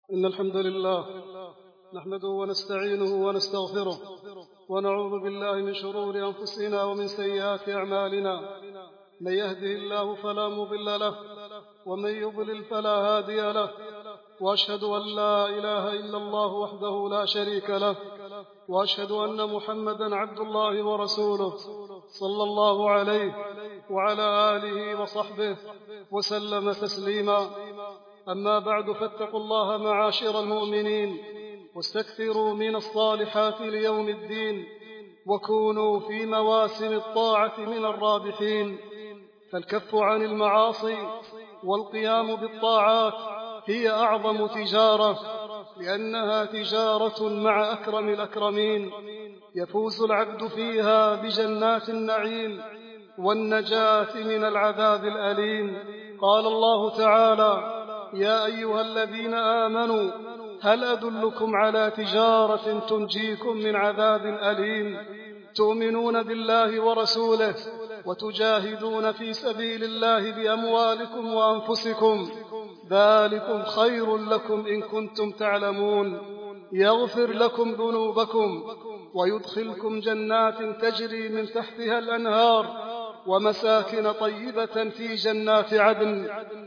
إن الحمد لله نحمده ونستعينه ونستغفره ونعوذ بالله من شرور أنفسنا ومن سيئات أعمالنا. من يهده الله فلا مضل له ومن يضلل فلا هادي له، وأشهد أن لا إله إلا الله وحده لا شريك له، وأشهد أن محمدا عبد الله ورسوله صلى الله عليه وعلى آله وصحبه وسلم تسليما. أما بعد، فاتقوا الله معاشر المؤمنين واستكثروا من الصالحات ليوم الدين، وكونوا في مواسم الطاعة من الرابحين. فالكف عن المعاصي والقيام بالطاعات هي أعظم تجارة، لأنها تجارة مع أكرم الأكرمين، يفوز العبد فيها بجنات النعيم والنجاة من العذاب الأليم. قال الله تعالى: يا أيها الذين آمنوا هل أدلكم على تجارة تنجيكم من عذاب أليم، تؤمنون بالله ورسوله وتجاهدون في سبيل الله بأموالكم وأنفسكم، ذلكم خير لكم إن كنتم تعلمون، يغفر لكم ذنوبكم ويدخلكم جنات تجري من تحتها الأنهار ومساكن طيبة في جنات عدن،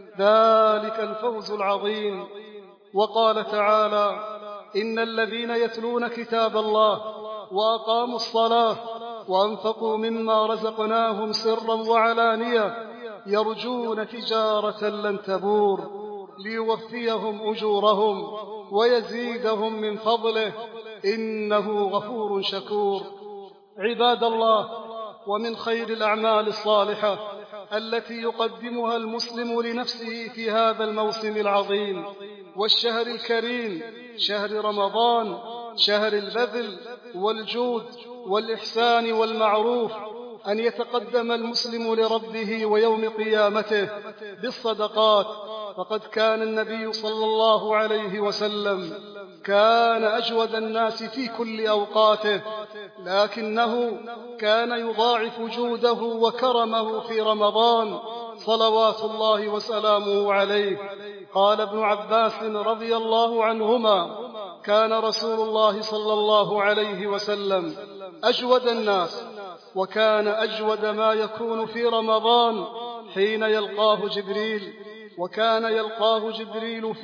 ذلك الفوز العظيم. وقال تعالى: إن الذين يتلون كتاب الله وأقاموا الصلاة وأنفقوا مما رزقناهم سرا وعلانية يرجون تجارة لن تبور ليوفيهم أجورهم ويزيدهم من فضله إنه غفور شكور. عباد الله، ومن خير الأعمال الصالحة التي يقدمها المسلم لنفسه في هذا الموسم العظيم والشهر الكريم، شهر رمضان، شهر البذل والجود والإحسان والمعروف، أن يتقدم المسلم لربه ويوم قيامته بالصدقات. فقد كان النبي صلى الله عليه وسلم كان أجود الناس في كل أوقاته، لكنه كان يضاعف جوده وكرمه في رمضان صلوات الله وسلامه عليه. قال ابن عباس رضي الله عنهما: كان رسول الله صلى الله عليه وسلم أجود الناس، وكان أجود ما يكون في رمضان حين يلقاه جبريل، وكان يلقاه جبريل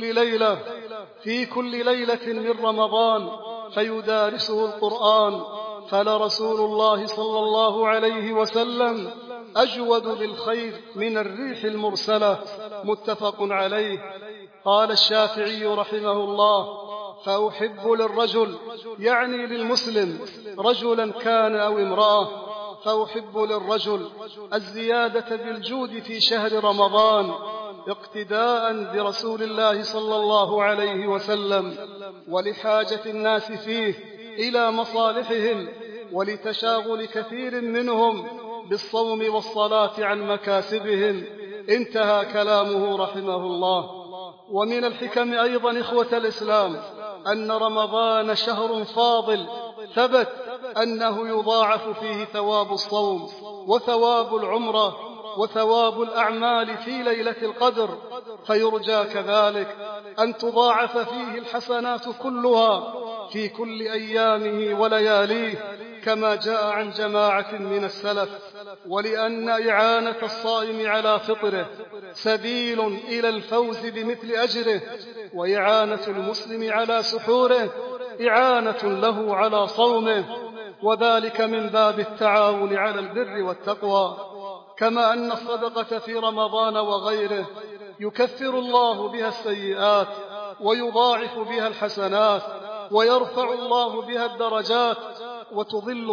في كل ليلة من رمضان فيدارسه القرآن. فلرسول الله صلى الله عليه وسلم أجود بالخير من الريح المرسلة، متفق عليه. قال الشافعي رحمه الله: فأحب للرجل، يعني للمسلم، رجلا كان أو امرأة، فأحب للرجل الزيادة بالجود في شهر رمضان اقتداء برسول الله صلى الله عليه وسلم، ولحاجة الناس فيه إلى مصالحهم، ولتشاغل كثير منهم بالصوم والصلاة عن مكاسبهم. انتهى كلامه رحمه الله. ومن الحكم أيضا إخوة الإسلام أن رمضان شهر فاضل، ثبت أنه يضاعف فيه ثواب الصوم وثواب العمرة وثواب الأعمال في ليلة القدر، فيرجى كذلك أن تضاعف فيه الحسنات كلها في كل أيامه ولياليه، كما جاء عن جماعة من السلف. ولأن إعانة الصائم على فطره سبيل إلى الفوز بمثل أجره، وإعانة المسلم على سحوره إعانة له على صومه، وذلك من باب التعاون على البر والتقوى. كما أن الصدقة في رمضان وغيره يكفر الله بها السيئات ويضاعف بها الحسنات ويرفع الله بها الدرجات. وتظل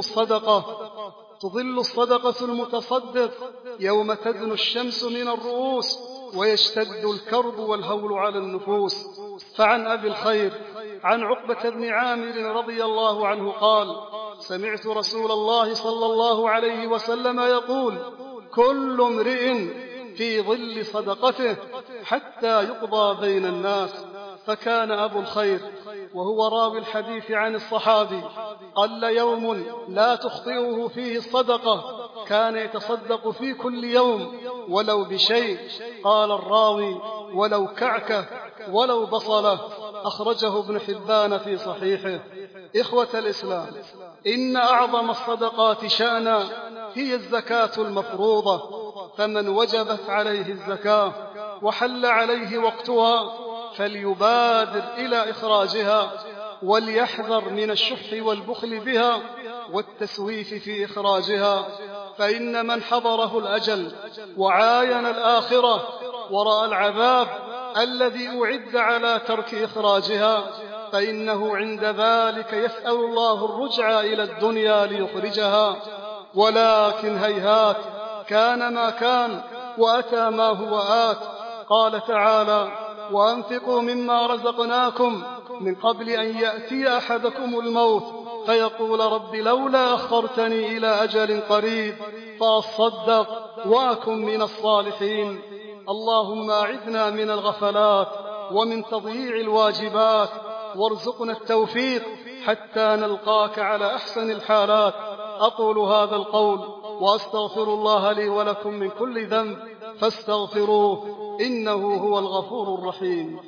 الصدقة المتصدق يوم تدنو الشمس من الرؤوس ويشتد الكرب والهول على النفوس. فعن أبي الخير عن عقبة بن عامر رضي الله عنه قال: سمعت رسول الله صلى الله عليه وسلم يقول: كل امرئ في ظل صدقته حتى يقضى بين الناس. فكان أبو الخير وهو راوي الحديث عن الصحابي قل يوم لا تخطئه فيه الصدقة، كان يتصدق في كل يوم ولو بشيء. قال الراوي: ولو كعكة ولو بصلة. أخرجه ابن حبان في صحيحه. إخوة الإسلام، إن أعظم الصدقات شأنا هي الزكاة المفروضة، فمن وجبت عليه الزكاة وحل عليه وقتها فليبادر إلى إخراجها، وليحذر من الشح والبخل بها والتسويف في إخراجها، فإن من حضره الأجل وعاين الآخرة ورأى العذاب الذي أعد على ترك إخراجها فإنه عند ذلك يسأل الله الرجع إلى الدنيا ليخرجها، ولكن هيهات كان ما كان وأتى ما هو آت. قال تعالى: وأنفقوا مما رزقناكم من قبل أن يأتي أحدكم الموت فيقول رب لولا أخرتني إلى أجل قريب فأصدق وأكن من الصالحين. اللهم أعذنا من الغفلات ومن تضييع الواجبات، وارزقنا التوفيق حتى نلقاك على أحسن الحالات. أقول هذا القول وأستغفر الله لي ولكم من كل ذنب فاستغفروه إنه هو الغفور الرحيم.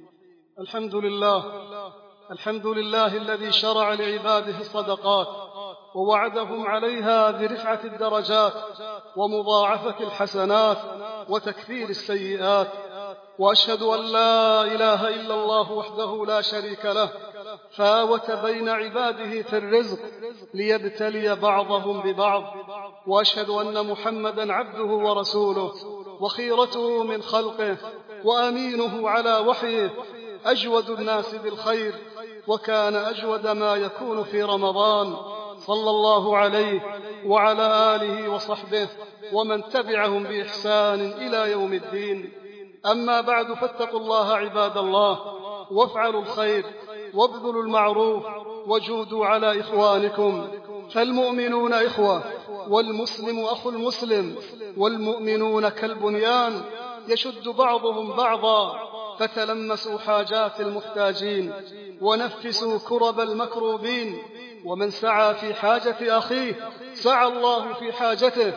الحمد لله الذي شرع لعباده الصدقات ووعدهم عليها برفعة الدرجات ومضاعفة الحسنات وتكفير السيئات، وأشهد أن لا إله إلا الله وحده لا شريك له فاوت بين عباده في الرزق ليبتلي بعضهم ببعض، وأشهد أن محمدا عبده ورسوله وخيرته من خلقه وأمينه على وحيه، أجود الناس بالخير وكان أجود ما يكون في رمضان، صلى الله عليه وعلى آله وصحبه ومن تبعهم بإحسان إلى يوم الدين. أما بعد، فاتقوا الله عباد الله وافعلوا الخير وابذلوا المعروف وجودوا على إخوانكم، فالمؤمنون إخوة، والمسلم أخو المسلم، والمؤمنون كالبنيان يشد بعضهم بعضا، فتلمسوا حاجات المحتاجين ونفسوا كرب المكروبين، ومن سعى في حاجة أخيه سعى الله في حاجته،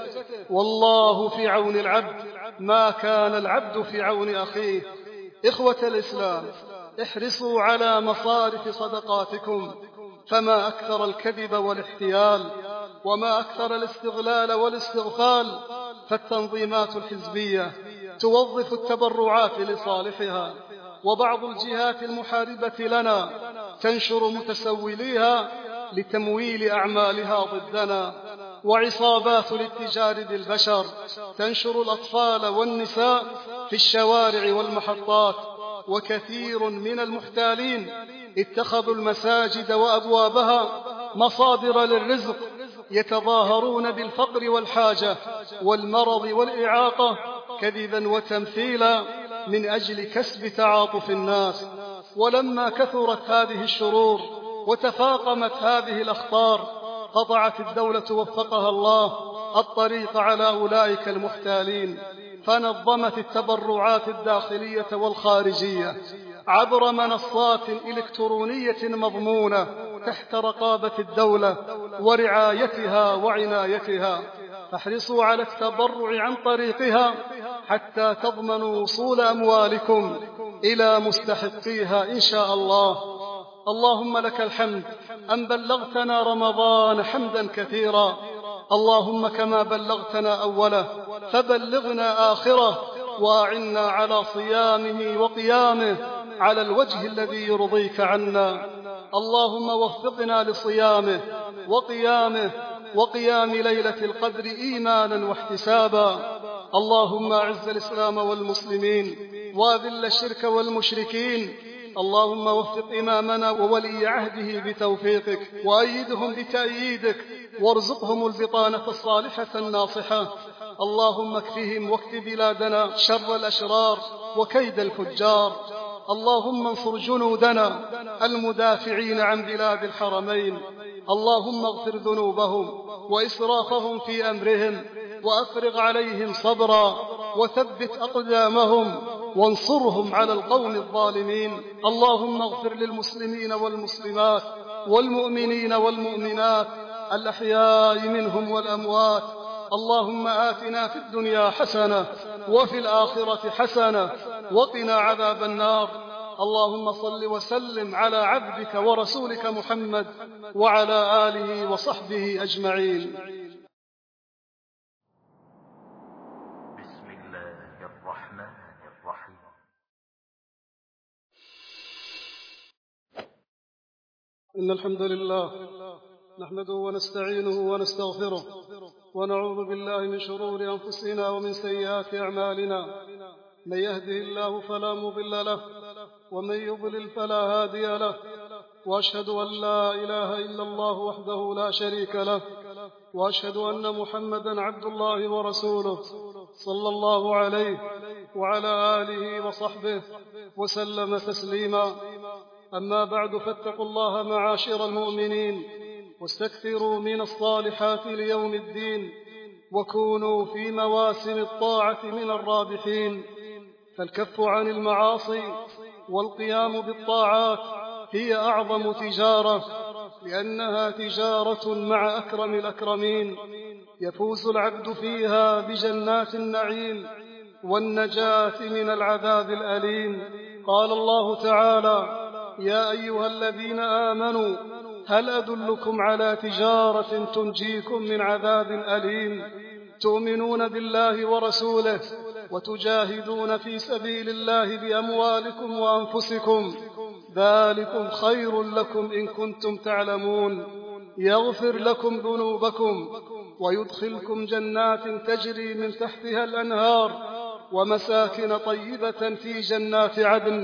والله في عون العبد ما كان العبد في عون أخيه. إخوة الإسلام، احرصوا على مصارف صدقاتكم، فما أكثر الكذب والاحتيال، وما أكثر الاستغلال والاستغفال، فالتنظيمات الحزبية توظف التبرعات لصالحها، وبعض الجهات المحاربة لنا تنشر متسوليها لتمويل أعمالها ضدنا، وعصابات الاتجار بالبشر تنشر الأطفال والنساء في الشوارع والمحطات، وكثير من المحتالين اتخذوا المساجد وأبوابها مصادر للرزق، يتظاهرون بالفقر والحاجة والمرض والإعاقة كذبا وتمثيلا من أجل كسب تعاطف الناس. ولما كثرت هذه الشرور وتفاقمت هذه الأخطار قطعت الدولة وفقها الله الطريق على أولئك المحتالين، فنظمت التبرعات الداخلية والخارجية عبر منصات إلكترونية مضمونة تحت رقابة الدولة ورعايتها وعنايتها، فاحرصوا على التبرع عن طريقها حتى تضمنوا وصول أموالكم إلى مستحقيها إن شاء الله. اللهم لك الحمد أن بلغتنا رمضان حمدا كثيرا، اللهم كما بلغتنا أوله فبلغنا آخره، وأعنا على صيامه وقيامه على الوجه الذي يرضيك عنا. اللهم وفقنا لصيامه وقيامه وقيام ليلة القدر إيمانا واحتسابا. اللهم أعز الإسلام والمسلمين وأذل الشرك والمشركين. اللهم وفق إمامنا وولي عهده بتوفيقك، وأيدهم بتأييدك، وارزقهم البطانة الصالحة الناصحة. اللهم اكفهم واكف بلادنا شر الأشرار وكيد الفجار. اللهم انصر جنودنا المدافعين عن بلاد الحرمين. اللهم اغفر ذنوبهم وإسرافهم في أمرهم، وأفرغ عليهم صبرا، وثبت أقدامهم، وانصرهم على القوم الظالمين. اللهم اغفر للمسلمين والمسلمات والمؤمنين والمؤمنات الأحياء منهم والأموات. اللهم آتنا في الدنيا حسنة وفي الآخرة حسنة وقنا عذاب النار. اللهم صل وسلم على عبدك ورسولك محمد وعلى آله وصحبه أجمعين. بسم الله الرحمن الرحيم. إن الحمد لله نحمده ونستعينه ونستغفره ونعوذ بالله من شرور أنفسنا ومن سيئات أعمالنا. من يهده الله فلا مضل له ومن يضلل فلا هادي له، وأشهد أن لا إله إلا الله وحده لا شريك له، وأشهد أن محمدا عبد الله ورسوله صلى الله عليه وعلى آله وصحبه وسلم تسليما. أما بعد، فاتقوا الله معاشر المؤمنين واستكثروا من الصالحات ليوم الدين، وكونوا في مواسم الطاعة من الرابحين. فالكف عن المعاصي والقيام بالطاعات هي أعظم تجارة، لأنها تجارة مع أكرم الأكرمين، يفوز العبد فيها بجنات النعيم والنجاة من العذاب الأليم. قال الله تعالى: يا أيها الذين آمنوا هل أدلكم على تجارة تنجيكم من عذاب أليم، تؤمنون بالله ورسوله وتجاهدون في سبيل الله بأموالكم وأنفسكم، ذلكم خير لكم إن كنتم تعلمون، يغفر لكم ذنوبكم ويدخلكم جنات تجري من تحتها الأنهار ومساكن طيبة في جنات عدن،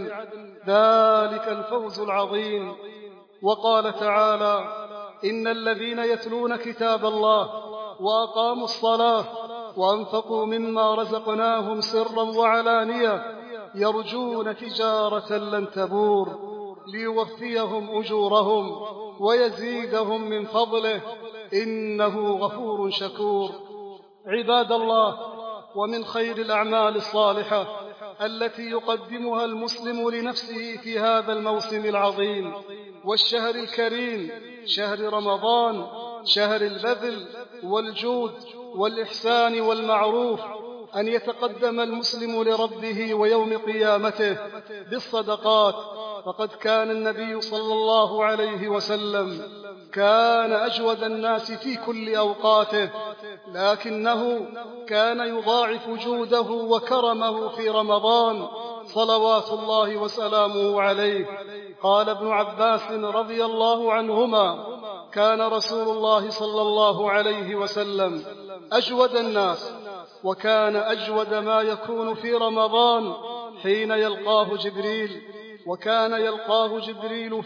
ذلك الفوز العظيم. وقال تعالى: إن الذين يتلون كتاب الله وأقاموا الصلاة وأنفقوا مما رزقناهم سرا وعلانية يرجون تجارة لن تبور ليوفيهم أجورهم ويزيدهم من فضله إنه غفور شكور. عباد الله، ومن خير الأعمال الصالحة التي يقدمها المسلم لنفسه في هذا الموسم العظيم والشهر الكريم، شهر رمضان، شهر البذل والجود والإحسان والمعروف، أن يتقدم المسلم لربه ويوم قيامته بالصدقات. فقد كان النبي صلى الله عليه وسلم كان أجود الناس في كل أوقاته، لكنه كان يضاعف جوده وكرمه في رمضان صلوات الله وسلامه عليه. قال ابن عباس رضي الله عنهما: كان رسول الله صلى الله عليه وسلم أجود الناس، وكان أجود ما يكون في رمضان حين يلقاه جبريل، وكان يلقاه جبريل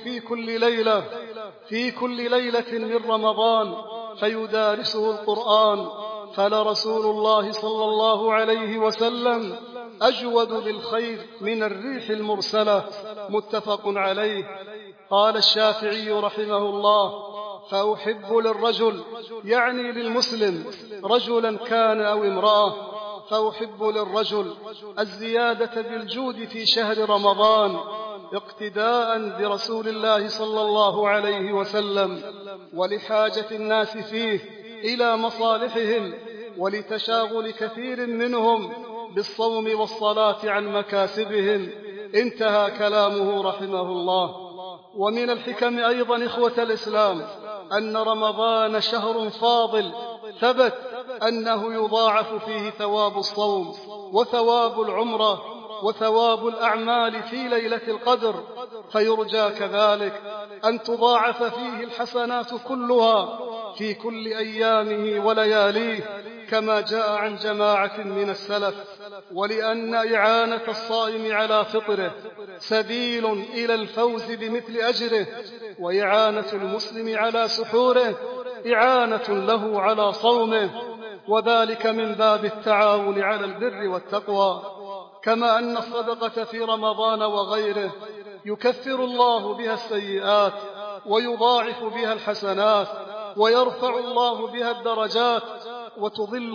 في كل ليلة من رمضان فيدارسه القرآن، فلرسول الله صلى الله عليه وسلم أجود بالخير من الريح المرسلة، متفق عليه. قال الشافعي رحمه الله: فأحب للرجل، يعني للمسلم، رجلا كان أو امرأة، فأحب للرجل الزيادة بالجود في شهر رمضان اقتداء برسول الله صلى الله عليه وسلم، ولحاجة الناس فيه إلى مصالحهم، ولتشاغل كثير منهم بالصوم والصلاة عن مكاسبهم. انتهى كلامه رحمه الله. ومن الحكم أيضا إخوة الإسلام أن رمضان شهر فاضل، ثبت أنه يضاعف فيه ثواب الصوم وثواب العمرة وثواب الأعمال في ليلة القدر، فيرجى كذلك أن تضاعف فيه الحسنات كلها في كل أيامه ولياليه، كما جاء عن جماعة من السلف. ولأن إعانة الصائم على فطره سبيل إلى الفوز بمثل أجره، وإعانة المسلم على سحوره إعانة له على صومه، وذلك من باب التعاون على البر والتقوى. كما أن الصدقة في رمضان وغيره يكفر الله بها السيئات ويضاعف بها الحسنات ويرفع الله بها الدرجات. وتظل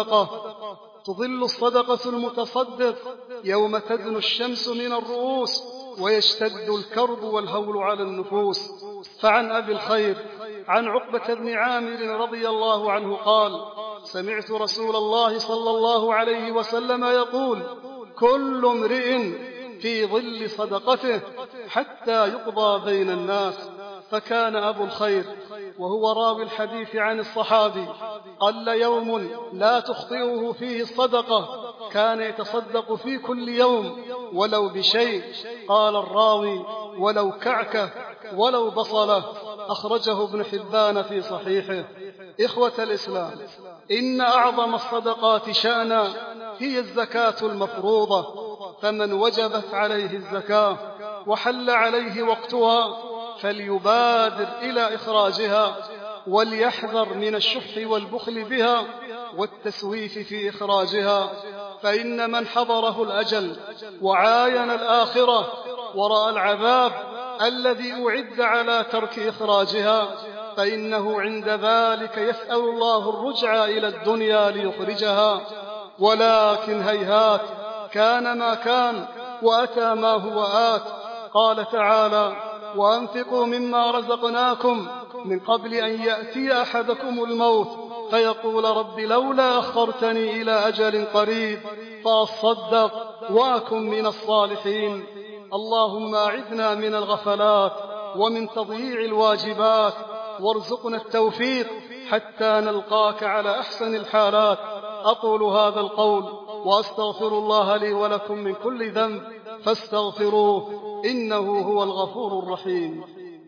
الصدقة المتصدق يوم تدنو الشمس من الرؤوس ويشتد الكرب والهول على النفوس. فعن أبي الخير عن عقبة بن عامر رضي الله عنه قال: سمعت رسول الله صلى الله عليه وسلم يقول: كل امرئ في ظل صدقته حتى يقضى بين الناس. فكان أبو الخير وهو راوي الحديث عن الصحابي قل يوم لا تخطئه فيه الصدقة، كان يتصدق في كل يوم ولو بشيء، قال الراوي ولو كعكة ولو بصلة. أخرجه ابن حبان في صحيحه. إخوة الإسلام، إن أعظم الصدقات شأنا هي الزكاة المفروضة، فمن وجبت عليه الزكاة وحل عليه وقتها فليبادر إلى إخراجها، وليحذر من الشح والبخل بها والتسويف في إخراجها، فإن من حضره الأجل وعاين الآخرة ورأى العذاب الذي أعد على ترك إخراجها فإنه عند ذلك يسأل الله الرجع إلى الدنيا ليخرجها. ولكن هيهات، كان ما كان وأتى ما هو آت. قال تعالى: وأنفقوا مما رزقناكم من قبل أن يأتي أحدكم الموت فيقول رب لولا أخرتني إلى أجل قريب فأصدق وأكن من الصالحين. اللهم أعذنا من الغفلات ومن تضييع الواجبات، وارزقنا التوفيق حتى نلقاك على أحسن الحالات. أقول هذا القول وأستغفر الله لي ولكم من كل ذنب فاستغفروه إنه هو الغفور الرحيم.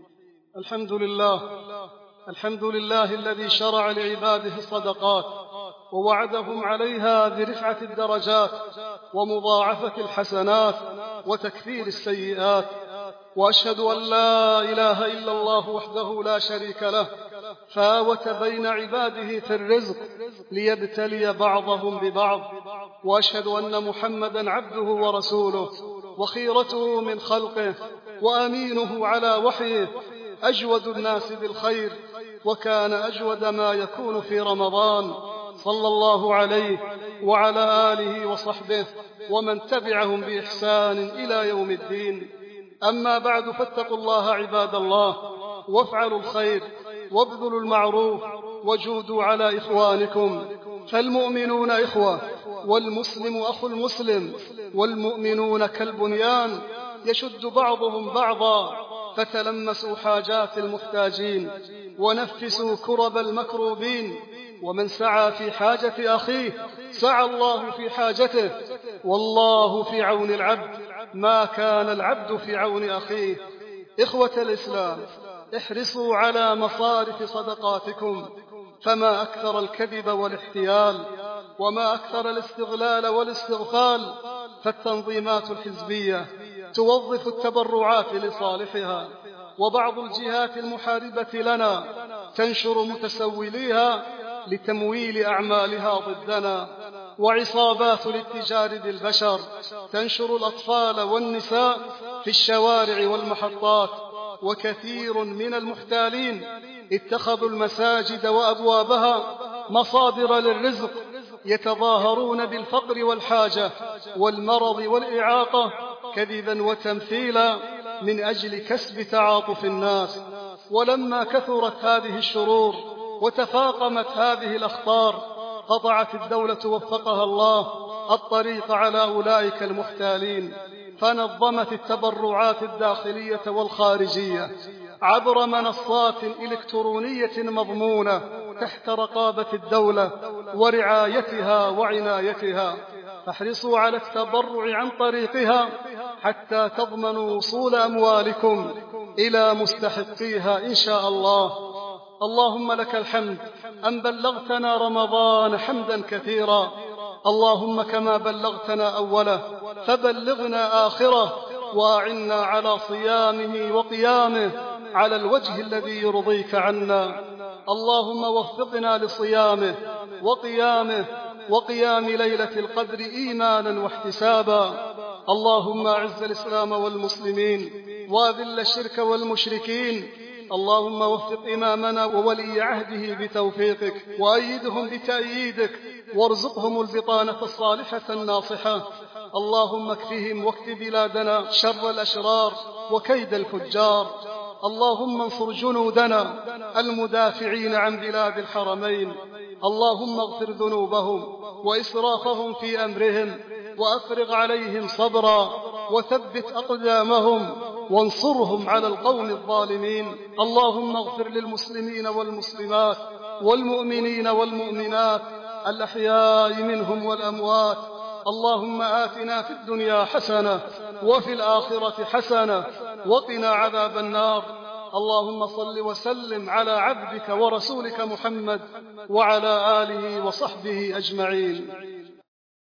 الحمد لله الذي شرع لعباده الصدقات ووعدهم عليها برفعة الدرجات ومضاعفة الحسنات وتكفير السيئات. وأشهد أن لا إله إلا الله وحده لا شريك له، فاوت بين عباده في الرزق ليبتلي بعضهم ببعض. وأشهد أن محمدا عبده ورسوله وخيرته من خلقه وأمينه على وحيه، أجود الناس بالخير، وكان أجود ما يكون في رمضان، صلى الله عليه وعلى آله وصحبه ومن تبعهم بإحسان إلى يوم الدين. أما بعد، فاتقوا الله عباد الله، وافعلوا الخير وابذلوا المعروف وجودوا على إخوانكم، فالمؤمنون إخوة، والمسلم أخو المسلم، والمؤمنون كالبنيان يشد بعضهم بعضا، فتلمسوا حاجات المحتاجين ونفسوا كرب المكروبين. ومن سعى في حاجة أخيه سعى الله في حاجته، والله في عون العبد ما كان العبد في عون أخيه. إخوة الإسلام، احرصوا على مصارف صدقاتكم، فما أكثر الكذب والاحتيال، وما أكثر الاستغلال والاستغفال. فالتنظيمات الحزبية توظف التبرعات لصالحها، وبعض الجهات المحاربة لنا تنشر متسوليها لتمويل أعمالها ضدنا، وعصابات الاتجار بالبشر تنشر الأطفال والنساء في الشوارع والمحطات. وكثير من المحتالين اتخذوا المساجد وأبوابها مصادر للرزق، يتظاهرون بالفقر والحاجة والمرض والإعاقة كذبا وتمثيلا من أجل كسب تعاطف الناس. ولما كثرت هذه الشرور وتفاقمت هذه الأخطار، قطعت الدولة وفقها الله الطريق على أولئك المحتالين، فنظمت التبرعات الداخلية والخارجية عبر منصات إلكترونية مضمونة تحت رقابة الدولة ورعايتها وعنايتها. فاحرصوا على التبرع عن طريقها حتى تضمنوا وصول أموالكم إلى مستحقيها إن شاء الله. اللهم لك الحمد أن بلغتنا رمضان حمدا كثيرا، اللهم كما بلغتنا أوله فبلغنا آخره، وأعنا على صيامه وقيامه على الوجه الذي يرضيك عنا. اللهم وفقنا لصيامه وقيامه وقيام ليلة القدر إيمانا واحتسابا. اللهم أعز الإسلام والمسلمين وأذل الشرك والمشركين. اللهم وفق إمامنا وولي عهده بتوفيقك، وأيدهم بتأييدك، وارزقهم البطانة الصالحة الناصحة. اللهم اكفهم واكف بلادنا شر الأشرار وكيد الفجار. اللهم انصر جنودنا المدافعين عن بلاد الحرمين. اللهم اغفر ذنوبهم وإسرافهم في أمرهم، وأفرغ عليهم صبرا، وثبت أقدامهم وانصرهم على القوم الظالمين. اللهم اغفر للمسلمين والمسلمات والمؤمنين والمؤمنات الأحياء منهم والأموات. اللهم آتنا في الدنيا حسنة وفي الآخرة حسنة وقنا عذاب النار. اللهم صل وسلم على عبدك ورسولك محمد وعلى آله وصحبه أجمعين.